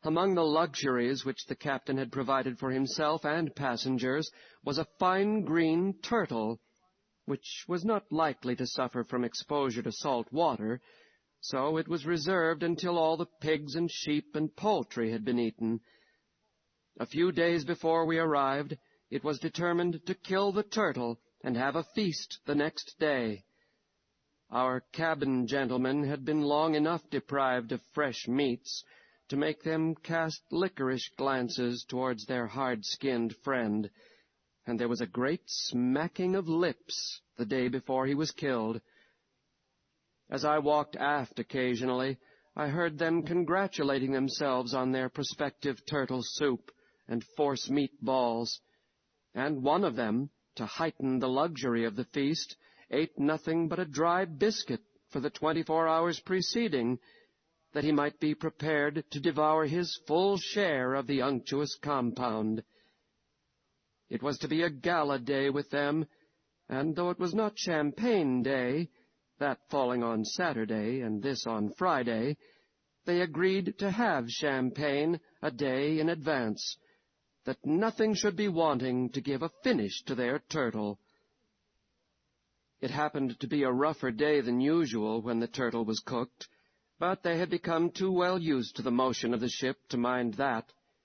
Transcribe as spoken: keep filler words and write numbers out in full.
Among the luxuries which the captain had provided for himself and passengers was a fine green turtle, which was not likely to suffer from exposure to salt water, so it was reserved until all the pigs and sheep and poultry had been eaten. A few days before we arrived, it was determined to kill the turtle and have a feast the next day. Our cabin gentlemen had been long enough deprived of fresh meats to make them cast licorice glances towards their hard-skinned friend, and there was a great smacking of lips the day before he was killed. As I walked aft occasionally, I heard them congratulating themselves on their prospective turtle soup and force meat balls, and one of them, to heighten the luxury of the feast, ate nothing but a dry biscuit for the twenty-four hours preceding, that he might be prepared to devour his full share of the unctuous compound. It was to be a gala day with them, and though it was not Champagne Day, that falling on Saturday and this on Friday, they agreed to have champagne a day in advance, that nothing should be wanting to give a finish to their turtle. It happened to be a rougher day than usual when the turtle was cooked, but they had become too well used to the motion of the ship to mind that.